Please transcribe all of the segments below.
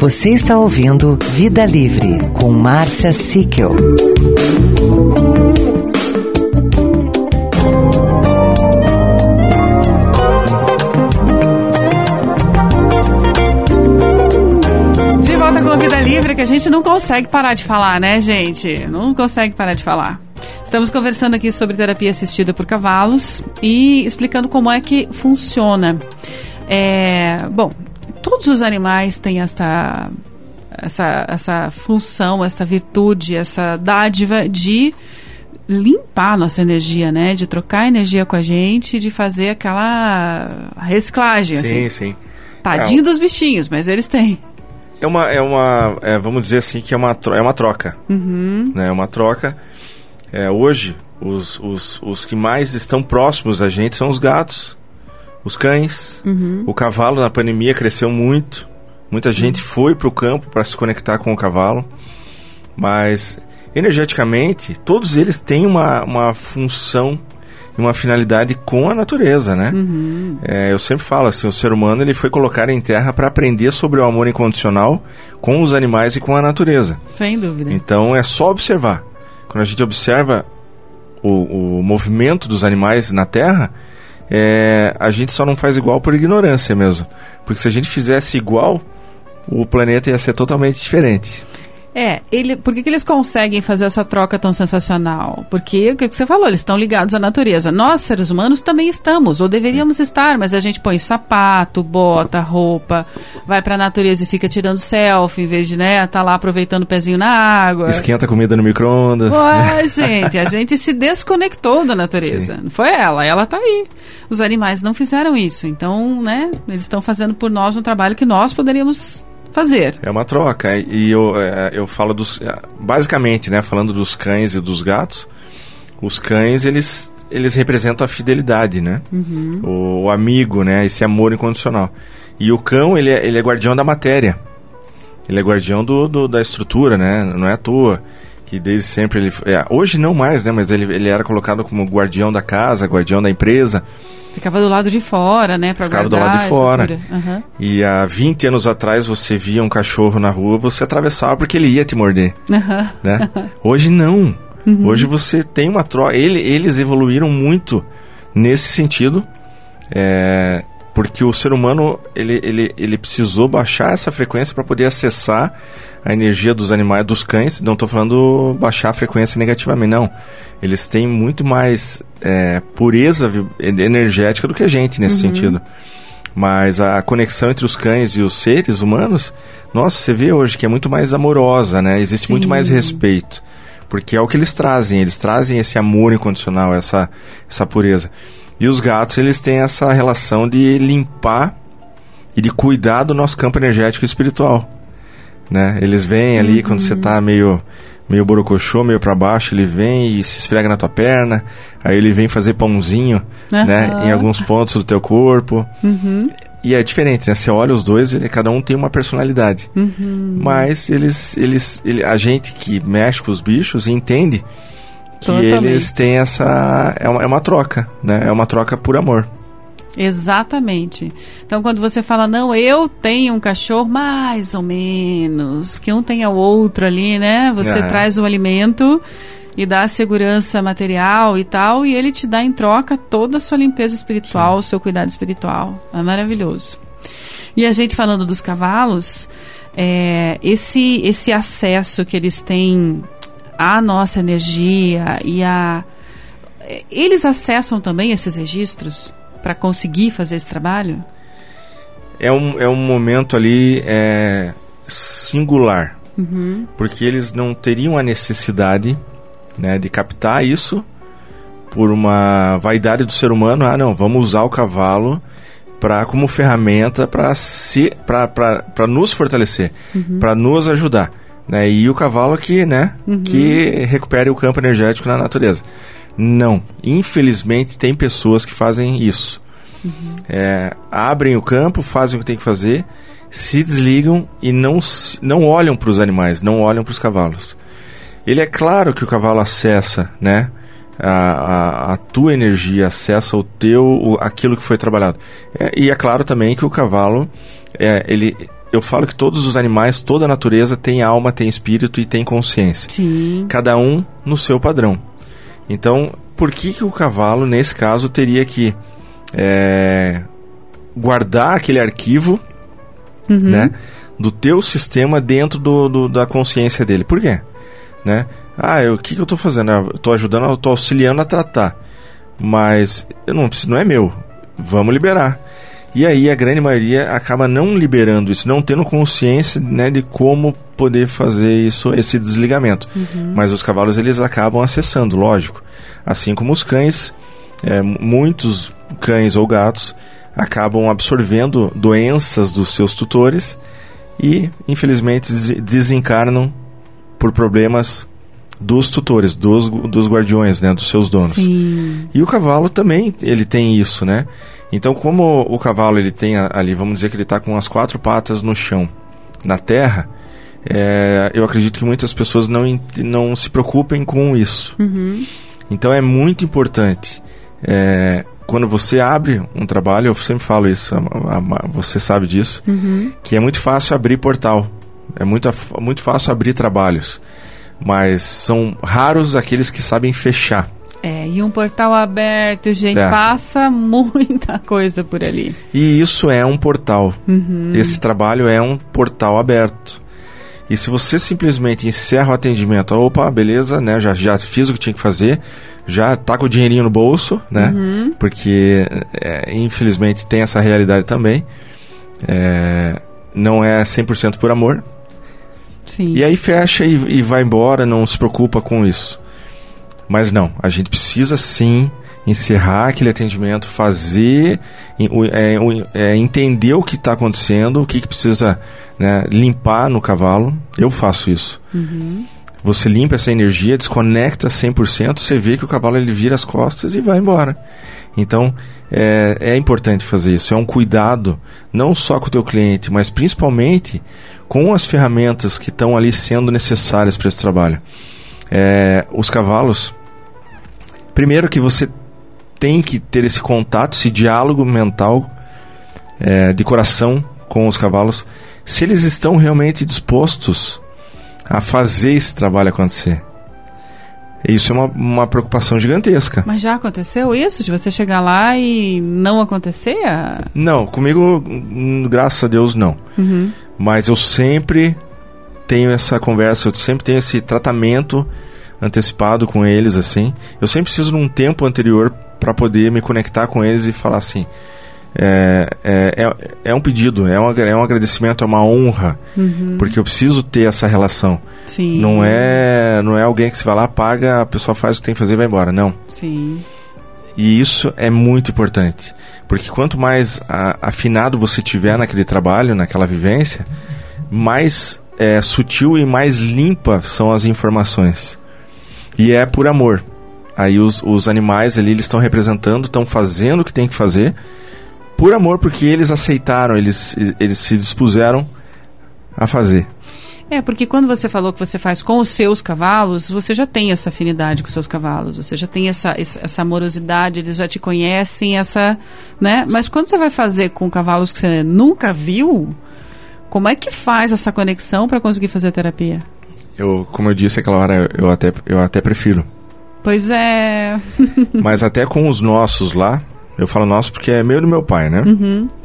Você está ouvindo Vida Livre com Márcia Sickel. De volta com a Vida Livre, que a gente não consegue parar de falar, né, gente? Não consegue parar de falar. Estamos conversando aqui sobre terapia assistida por cavalos e explicando como é que funciona. Bom, todos os animais têm essa função, essa virtude, essa dádiva de limpar a nossa energia, né? De trocar energia com a gente, de fazer aquela reciclagem, assim. Sim. Tadinho dos bichinhos, mas eles têm. Vamos dizer assim, que é uma troca. Uhum. Né? É uma troca. Hoje, os que mais estão próximos da gente são os gatos, os cães. Uhum. O cavalo na pandemia cresceu muito. Muita gente foi para o campo para se conectar com o cavalo. Mas, energeticamente, todos eles têm uma função e uma finalidade com a natureza, né? Uhum. Eu sempre falo assim, o ser humano ele foi colocado em terra para aprender sobre o amor incondicional com os animais e com a natureza. Sem dúvida. Então, é só observar. Quando a gente observa o movimento dos animais na Terra, a gente só não faz igual por ignorância mesmo. Porque se a gente fizesse igual, o planeta ia ser totalmente diferente. Por que eles conseguem fazer essa troca tão sensacional? Porque, o que você falou, eles estão ligados à natureza. Nós, seres humanos, também estamos, ou deveríamos estar, mas a gente põe sapato, bota, roupa, vai pra natureza e fica tirando selfie, em vez de, tá lá aproveitando o pezinho na água. Esquenta a comida no micro-ondas. Ué, gente, a gente se desconectou da natureza. Sim. Não foi ela tá aí. Os animais não fizeram isso, então, eles estão fazendo por nós um trabalho que nós poderíamos fazer. É uma troca. E eu falo basicamente, falando dos cães e dos gatos, os cães, eles representam a fidelidade, né? Uhum. O amigo, né? Esse amor incondicional. E o cão, ele é guardião da matéria. Ele é guardião da estrutura, né? Não é à toa que desde sempre ele... hoje não mais, né? Mas ele era colocado como guardião da casa, guardião da empresa. Ficava do lado de fora, né? Ficava do lado de fora. Uhum. E há 20 anos atrás você via um cachorro na rua, você atravessava porque ele ia te morder. Uhum. Né? Hoje não. Uhum. Hoje você tem uma troca. Eles evoluíram muito nesse sentido. Porque o ser humano ele precisou baixar essa frequência para poder acessar a energia dos animais, dos cães. Não estou falando baixar a frequência negativamente, não. Eles têm muito mais pureza energética do que a gente nesse sentido. Mas a conexão entre os cães e os seres humanos, nossa, você vê hoje que é muito mais amorosa, né? Existe muito mais respeito. Porque é o que eles trazem esse amor incondicional, essa pureza. E os gatos, eles têm essa relação de limpar e de cuidar do nosso campo energético e espiritual, né? Eles vêm ali quando você está meio borocochô, meio para baixo, ele vem e se esfrega na tua perna, aí ele vem fazer pãozinho, né? Em alguns pontos do teu corpo. Uhum. E é diferente, né? Você olha os dois, cada um tem uma personalidade. Uhum. Mas a gente que mexe com os bichos entende que eles têm essa... É uma troca, né? É uma troca por amor. Exatamente. Então, quando você fala, não, eu tenho um cachorro, mais ou menos, que um tenha o outro ali, né? Você traz o alimento e dá a segurança material e tal, e ele te dá em troca toda a sua limpeza espiritual, o seu cuidado espiritual. É maravilhoso. E a gente falando dos cavalos, esse acesso que eles têm à nossa energia eles acessam também esses registros para conseguir fazer esse trabalho? É um momento ali singular, porque eles não teriam a necessidade, né, de captar isso por uma vaidade do ser humano. Não, vamos usar o cavalo como ferramenta para nos fortalecer, para nos ajudar, né? E o cavalo que recupere o campo energético na natureza. Não, infelizmente tem pessoas que fazem isso. Abrem o campo, fazem o que tem que fazer, se desligam e não olham para os animais, não olham para os cavalos. Ele é claro que o cavalo acessa, né, a tua energia, acessa aquilo que foi trabalhado. E é claro também que o cavalo, eu falo que todos os animais, toda a natureza tem alma, tem espírito e tem consciência. Sim. Cada um no seu padrão. Então, por que o cavalo, nesse caso, teria que guardar aquele arquivo, né, do teu sistema dentro da consciência dele? Por quê? Né? O que eu estou fazendo? Eu estou ajudando, eu estou auxiliando a tratar. Mas eu não é meu. Vamos liberar. E aí a grande maioria acaba não liberando isso, não tendo consciência, né, de como poder fazer isso, esse desligamento. Mas os cavalos, eles acabam acessando, lógico. Assim como os cães, muitos cães ou gatos acabam absorvendo doenças dos seus tutores e, infelizmente, desencarnam por problemas dos tutores, dos guardiões, né, dos seus donos. Sim. E o cavalo também, ele tem isso, né? Então, como o cavalo, ele tem ali, vamos dizer que ele está com as 4 patas no chão, na terra, eu acredito que muitas pessoas não se preocupem com isso. Então, é muito importante. Quando você abre um trabalho, eu sempre falo isso, você sabe disso, que é muito fácil abrir portal, é muito fácil abrir trabalhos, mas são raros aqueles que sabem fechar. E um portal aberto, gente, passa muita coisa por ali. E isso é um portal. Esse trabalho é um portal aberto. E se você simplesmente encerra o atendimento, opa, beleza, né, já fiz o que tinha que fazer, já tá com o dinheirinho no bolso, né, porque infelizmente tem essa realidade também, não é 100% por amor. Sim. E aí fecha e vai embora, não se preocupa com isso. Mas não, a gente precisa sim encerrar aquele atendimento, fazer, entender o que está acontecendo, o que precisa, né, limpar no cavalo. Eu faço isso. Você limpa essa energia, desconecta 100%, você vê que o cavalo, ele vira as costas e vai embora. Então, é importante fazer isso. É um cuidado, não só com o teu cliente, mas principalmente com as ferramentas que estão ali sendo necessárias para esse trabalho. Os cavalos, primeiro que você tem que ter esse contato, esse diálogo mental, de coração com os cavalos, se eles estão realmente dispostos a fazer esse trabalho acontecer. Isso é uma preocupação gigantesca. Mas já aconteceu isso? De você chegar lá e não acontecer? Não, comigo, graças a Deus, não. Mas eu sempre tenho essa conversa, eu sempre tenho esse tratamento antecipado com eles, assim. Eu sempre preciso de um tempo anterior para poder me conectar com eles e falar assim, é um pedido, é um agradecimento, é uma honra, porque eu preciso ter essa relação. Sim. Não é alguém que se vai lá, paga, a pessoa faz o que tem que fazer e vai embora, não. Sim. E isso é muito importante, porque quanto mais afinado você tiver naquele trabalho, naquela vivência, mais sutil e mais limpa são as informações. E é por amor. Aí os animais ali, eles estão representando, estão fazendo o que tem que fazer por amor, porque eles aceitaram, eles se dispuseram a fazer. Porque quando você falou que você faz com os seus cavalos, você já tem essa afinidade com os seus cavalos, você já tem essa amorosidade, eles já te conhecem, né? Mas quando você vai fazer com cavalos que você nunca viu, como é que faz essa conexão para conseguir fazer a terapia? Como eu disse aquela hora, eu até prefiro. Pois é. Mas até com os nossos lá, eu falo nosso porque é meu e do meu pai, né?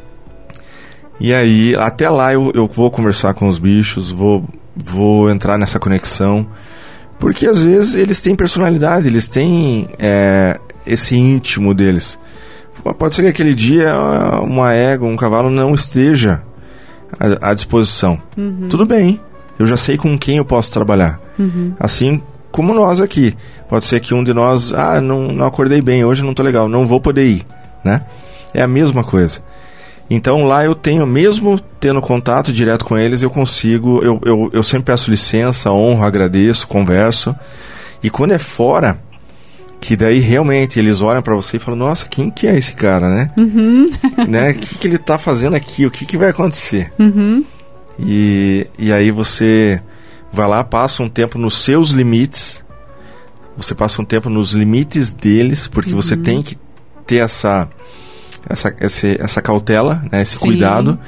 E aí, até lá eu vou conversar com os bichos, vou entrar nessa conexão, porque às vezes eles têm personalidade, eles têm esse íntimo deles. Pode ser que aquele dia uma égua, um cavalo não esteja à disposição. Tudo bem, eu já sei com quem eu posso trabalhar. Assim como nós aqui. Pode ser que um de nós, não acordei bem, hoje não estou legal, não vou poder ir, né? É a mesma coisa. Então lá eu tenho, mesmo tendo contato direto com eles, eu consigo, eu sempre peço licença, honro, agradeço, converso. E quando é fora, que daí realmente eles olham pra você e falam, nossa, quem que é esse cara, né? Né? O que ele tá fazendo aqui? O que vai acontecer? E aí você vai lá, passa um tempo nos seus limites, você passa um tempo nos limites deles, porque você tem que ter essa cautela, né, esse cuidado.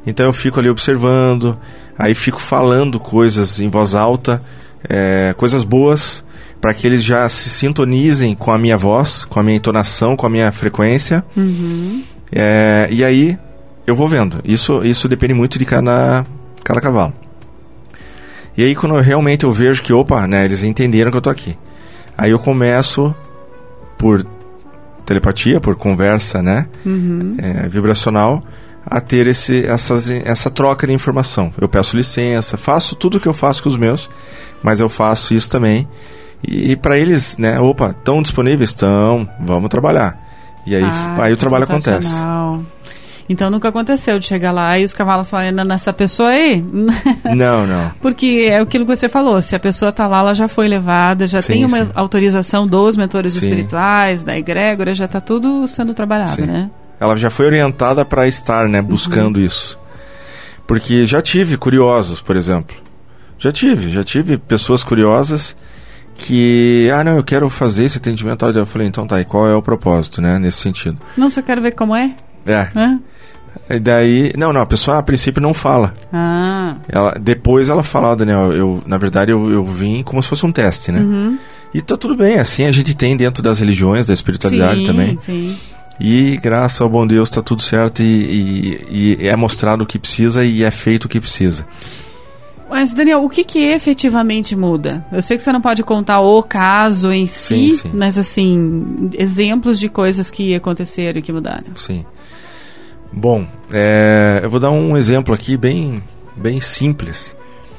Então eu fico ali observando, aí fico falando coisas em voz alta, coisas boas, para que eles já se sintonizem com a minha voz, com a minha entonação, com a minha frequência. E aí eu vou vendo. Isso depende muito de cada cavalo. E aí quando realmente eu vejo que, né, eles entenderam que eu tô aqui. Aí eu começo por telepatia, por conversa, né, vibracional, a ter essa troca de informação. Eu peço licença, faço tudo o que eu faço com os meus, mas eu faço isso também. E para eles, né, estão disponíveis? Estão, vamos trabalhar. E aí o trabalho acontece. Então nunca aconteceu de chegar lá e os cavalos falarem, nessa pessoa aí? Não. Porque é aquilo que você falou, se a pessoa está lá, ela já foi levada, já tem uma autorização dos mentores espirituais, da egrégora, já está tudo sendo trabalhado, né? Ela já foi orientada para estar, né, buscando isso. Porque já tive curiosos, por exemplo. Já tive pessoas curiosas que, não, eu quero fazer esse atendimento. Eu falei, então tá, e qual é o propósito, né, nesse sentido? Não, só quero ver como é. E daí, não, a pessoa a princípio não fala. Depois ela fala, Daniel, na verdade eu vim como se fosse um teste, né? E tá tudo bem, assim a gente tem dentro das religiões, da espiritualidade também. Sim. E graças ao bom Deus tá tudo certo e é mostrado o que precisa e é feito o que precisa. Mas, Daniel, o que efetivamente muda? Eu sei que você não pode contar o caso em si, mas, assim, exemplos de coisas que aconteceram e que mudaram. Sim. Bom, eu vou dar um exemplo aqui bem simples.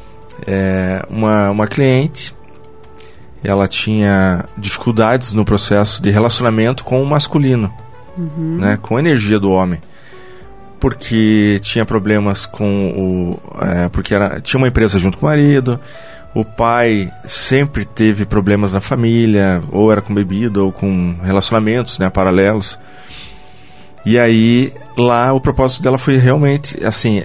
Uma cliente, ela tinha dificuldades no processo de relacionamento com o masculino, né, com a energia do homem. Porque tinha problemas porque tinha uma empresa junto com o marido, o pai sempre teve problemas na família, ou era com bebida, ou com relacionamentos, né, paralelos. E aí, lá, o propósito dela foi realmente, assim,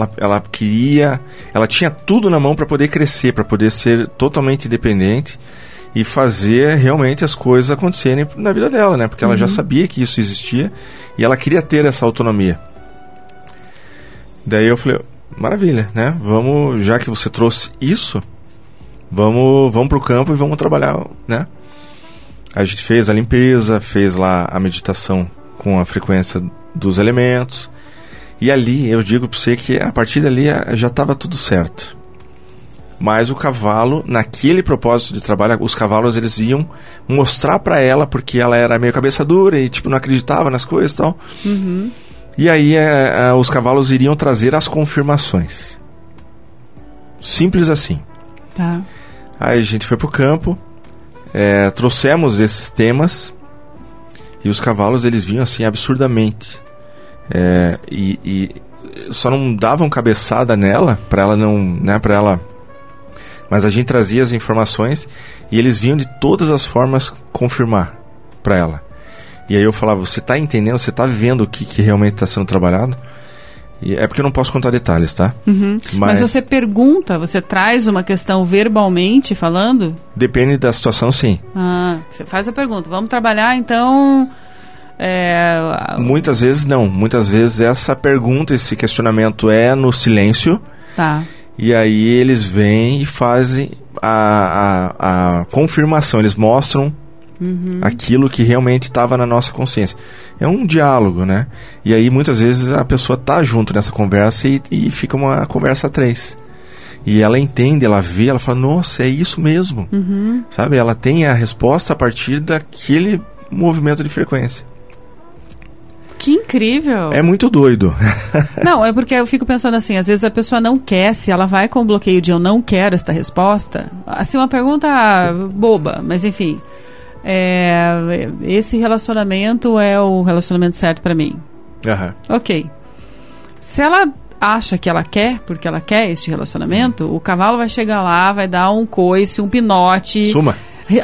ela tinha tudo na mão para poder crescer, para poder ser totalmente independente e fazer realmente as coisas acontecerem na vida dela, né, porque ela já sabia que isso existia e ela queria ter essa autonomia. Daí eu falei, maravilha, né? Vamos, já que você trouxe isso, vamos pro campo e vamos trabalhar, né? A gente fez a limpeza, fez lá a meditação com a frequência dos elementos. E ali, eu digo para você que a partir dali já estava tudo certo. Mas o cavalo, naquele propósito de trabalho, os cavalos eles iam mostrar para ela, porque ela era meio cabeça dura e tipo não acreditava nas coisas e tal. E aí os cavalos iriam trazer as confirmações. Simples assim. Tá. Aí a gente foi pro campo, trouxemos esses temas e os cavalos eles vinham assim absurdamente. E só não davam cabeçada nela, para ela não, né, para ela. Mas a gente trazia as informações e eles vinham de todas as formas confirmar para ela. E aí eu falava, você está entendendo, você está vendo o que realmente está sendo trabalhado? E é porque eu não posso contar detalhes, tá? Mas você pergunta, você traz uma questão verbalmente falando? Depende da situação, sim. Você faz a pergunta, vamos trabalhar então... Muitas vezes não, muitas vezes essa pergunta, esse questionamento é no silêncio. Tá. E aí eles vêm e fazem a confirmação, eles mostram aquilo que realmente estava na nossa consciência. É um diálogo, né? E aí muitas vezes a pessoa tá junto nessa conversa e fica uma conversa a três. E ela entende, ela vê, ela fala, nossa, é isso mesmo. Sabe? Ela tem a resposta a partir daquele movimento de frequência. Que incrível! É muito doido. Não, é porque eu fico pensando assim, às vezes a pessoa não quer, se ela vai com o bloqueio de eu não quero esta resposta, assim, uma pergunta boba, mas enfim, esse relacionamento é o relacionamento certo pra mim. Ok. Se ela acha que ela quer, porque ela quer este relacionamento, o cavalo vai chegar lá, vai dar um coice, um pinote. Suma.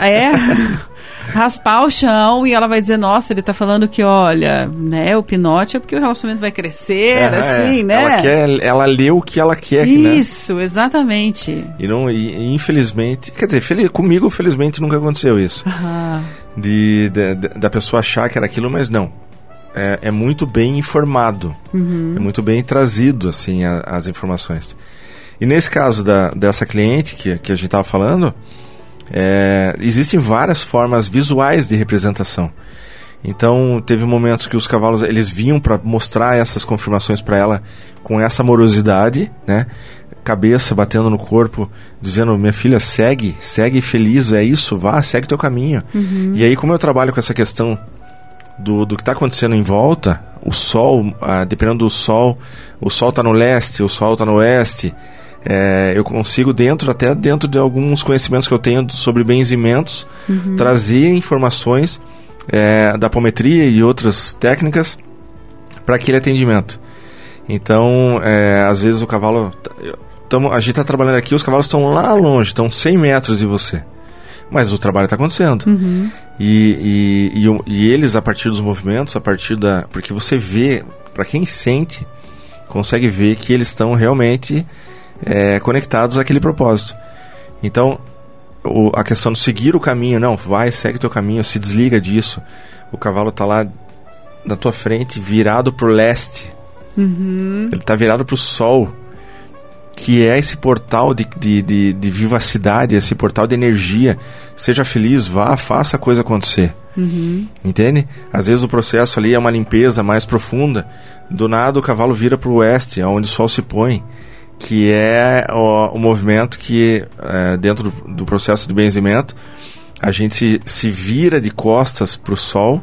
Raspar o chão e ela vai dizer, nossa, ele tá falando que, olha, né, o pinote é porque o relacionamento vai crescer, assim, né? Ela lê o que ela quer, isso, né? Exatamente. E infelizmente, quer dizer, comigo, felizmente, nunca aconteceu isso. Da pessoa achar que era aquilo, mas não. é muito bem informado, é muito bem trazido assim, as informações. E nesse caso dessa cliente que a gente estava falando, existem várias formas visuais de representação. Então, teve momentos que os cavalos, eles vinham para mostrar essas confirmações para ela com essa amorosidade, né? Cabeça batendo no corpo, dizendo, minha filha, segue feliz, é isso, vá, segue teu caminho. E aí, como eu trabalho com essa questão do que está acontecendo em volta, o sol, dependendo do sol, o sol está no leste, o sol está no oeste, eu consigo, até dentro de alguns conhecimentos que eu tenho sobre benzimentos, trazer informações da apometria e outras técnicas para aquele atendimento. Então, às vezes o cavalo... a gente está trabalhando aqui, os cavalos estão lá longe, estão 100 metros de você. Mas o trabalho está acontecendo. E eles, a partir dos movimentos, porque você vê, para quem sente, consegue ver que eles estão realmente conectados àquele propósito. Então, a questão de seguir o caminho, não, vai, segue teu caminho, se desliga disso. O cavalo está lá na tua frente, virado para o leste. Ele está virado para o sol, que é esse portal de vivacidade, esse portal de energia. Seja feliz, vá, faça a coisa acontecer. Entende? Às vezes o processo ali é uma limpeza mais profunda. Do nada o cavalo vira para o oeste, onde o sol se põe, que é o movimento que, dentro do processo de benzimento, a gente se vira de costas para o sol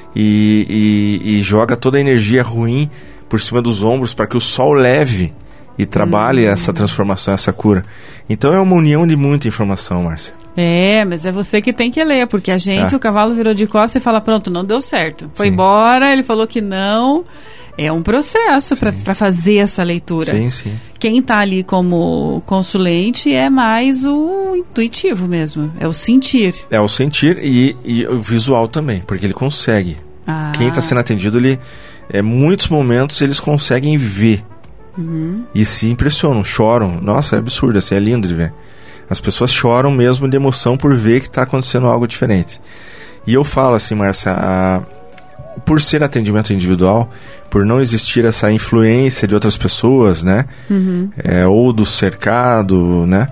e joga toda a energia ruim por cima dos ombros para que o sol leve e trabalhe essa transformação, essa cura. Então é uma união de muita informação, Márcia. Mas é você que tem que ler, porque a gente, o cavalo virou de costas e fala, pronto, não deu certo. Foi embora, ele falou que não. É um processo para fazer essa leitura. Sim. Quem está ali como consulente é mais o intuitivo mesmo, é o sentir. É o sentir e o visual também, porque ele consegue. Quem está sendo atendido, muitos momentos eles conseguem ver. E se impressionam, choram. Nossa, é absurdo, assim, é lindo de ver. As pessoas choram mesmo de emoção por ver que está acontecendo algo diferente. E eu falo assim, Márcia, por ser atendimento individual, por não existir essa influência de outras pessoas, né? Ou do cercado, né?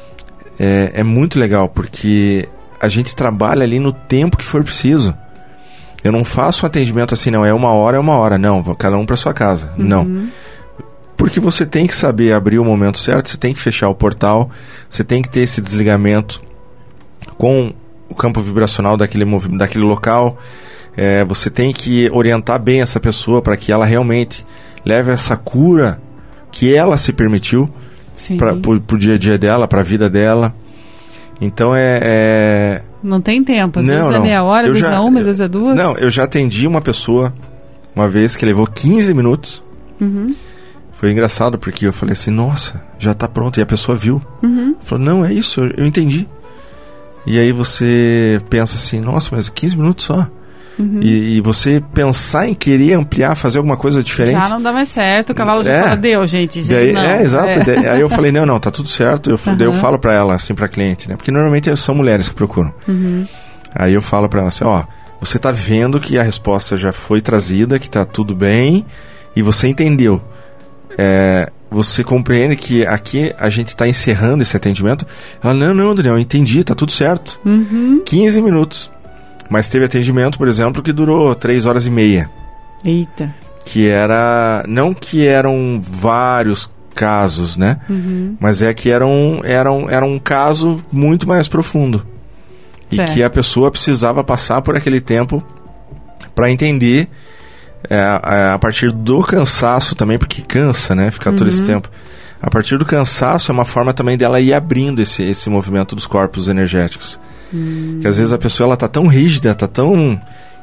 É muito legal, porque a gente trabalha ali no tempo que for preciso. Eu não faço um atendimento assim, não, é uma hora, não, cada um para sua casa. Não. Porque você tem que saber abrir o momento certo, você tem que fechar o portal, você tem que ter esse desligamento com o campo vibracional daquele local. Você tem que orientar bem essa pessoa para que ela realmente leve essa cura que ela se permitiu para o dia a dia dela, para a vida dela. Então não tem tempo, às vezes é meia hora, às vezes é uma, às vezes é duas. Não, eu já atendi uma pessoa uma vez que levou 15 minutos. Foi engraçado porque eu falei assim, nossa, já está pronto. E a pessoa viu. Falou, não, é isso, eu entendi. E aí você pensa assim, nossa, mas 15 minutos só. E você pensar em querer ampliar, fazer alguma coisa diferente. Já não dá mais certo, o cavalo já fala, deu, gente. Daí, não. Exato. Aí eu falei, não, tá tudo certo. Daí eu falo pra ela, assim, pra cliente, né? Porque normalmente são mulheres que procuram. Aí eu falo pra ela assim, você tá vendo que a resposta já foi trazida, que tá tudo bem, e você entendeu. Você compreende que aqui a gente está encerrando esse atendimento? Ela, não, Daniel, eu entendi, tá tudo certo. 15 minutos. Mas teve atendimento, por exemplo, que durou 3 horas e meia. Eita. Não que eram vários casos, né? Mas que era um caso muito mais profundo. Certo. E que a pessoa precisava passar por aquele tempo para entender... a partir do cansaço também, porque cansa, né? Ficar todo esse tempo. A partir do cansaço é uma forma também dela ir abrindo esse movimento dos corpos energéticos. Que às vezes a pessoa ela tá tão rígida, tá tão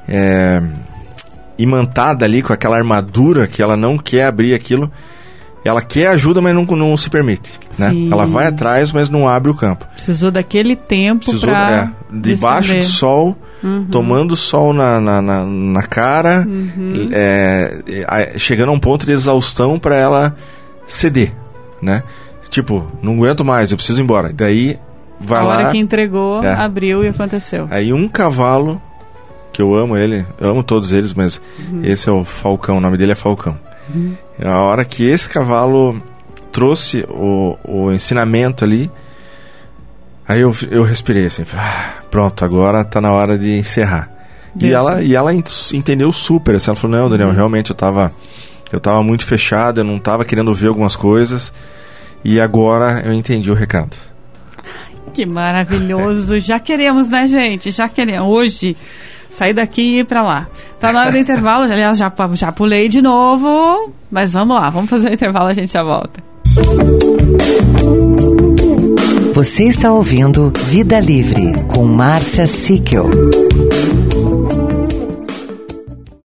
imantada ali com aquela armadura que ela não quer abrir aquilo. Ela quer ajuda, mas não se permite, né? Ela vai atrás, mas não abre o campo. Precisou daquele tempo para debaixo do sol, tomando sol na cara, chegando a um ponto de exaustão para ela ceder, né? Tipo, não aguento mais, eu preciso ir embora. Daí vai lá. A hora que entregou, abriu e aconteceu. Aí um cavalo que eu amo ele, eu amo todos eles, mas esse é o Falcão, o nome dele é Falcão. A hora que esse cavalo trouxe o ensinamento ali, aí eu respirei assim, falei, pronto, agora tá na hora de encerrar. E ela entendeu super, assim, ela falou, não, Daniel, realmente eu tava muito fechado, eu não tava querendo ver algumas coisas, e agora eu entendi o recado. Que maravilhoso, já queremos, né, gente? Já queremos, hoje, sair daqui e ir pra lá. Tá na hora do intervalo, aliás, já pulei de novo, mas vamos lá, vamos fazer o intervalo, a gente já volta. Você está ouvindo Vida Livre, com Márcia Sickel.